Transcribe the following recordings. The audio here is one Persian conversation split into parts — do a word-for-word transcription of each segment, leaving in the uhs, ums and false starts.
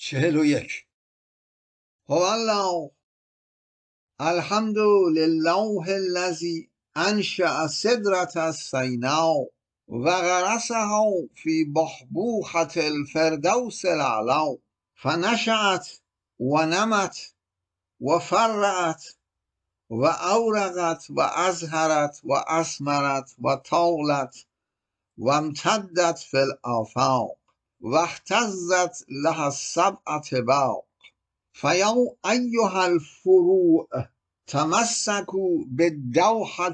چهل و یک. هو الله الحمد لله الذي انشأ سدرة السیناء و غرسها فی بحبوحة الفردوس الاعلی فنشأت و نمت و فرعت و اورقت و ازهرت و اثمرت و طالت و امتدت فی الآفاق و اهتزت لها السبع طباق. فیا ایها الفروع تمسکوا بالدوحة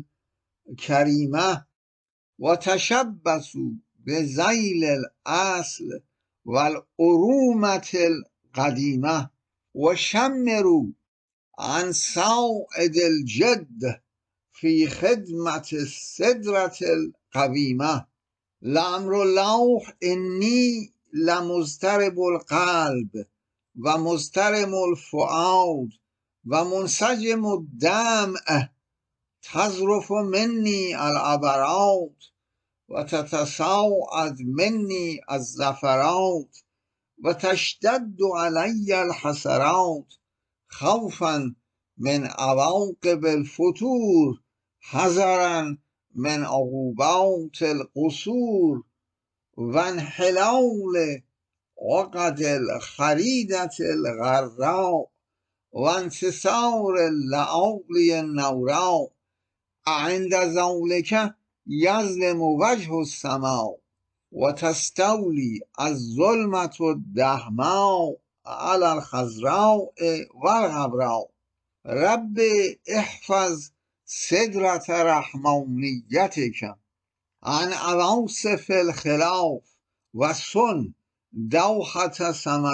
الکریمة و تشبثوا بذیل الاصل و الأرومة القدیمة و شمروا عن صاعد الجد في خدمة السدرة القویمة. لأمر الله إني لمضطرب القلب و مضطرم الفؤاد و منسجم الدمع تذرف مني العبرات و تتصاعد مني الزفرات و تشتد علي الحسرات خوفا من عواقب الفتور حذرا من عقوبات القصور و انحلال عقد الخریدة الغراء و انتصار اللآلی النوراء. عند ذلك یظلم وجه السماء و تستولی الظلمة الدهماء على الخضراء و الغبراء. رب احفظ سدرة رحمانیتک عن عواصف الخلاف و صن دوحة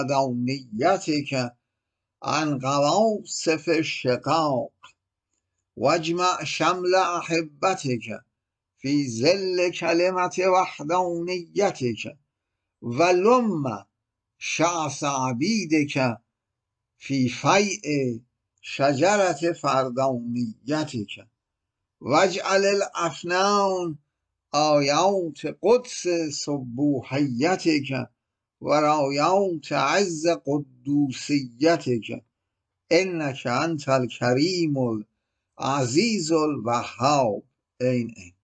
صمدانیتک عن قواصف الشقاق واجمع شمل احبتک فی ظل کلمة وحدانیتک و لم شعث عبیدک فی فیء شجرة فردانیتک واجعل الافنان آیات قدس سبوحیتک و رایات عز قدوسیتک انک انت الکریم العزیز الوهاب. این این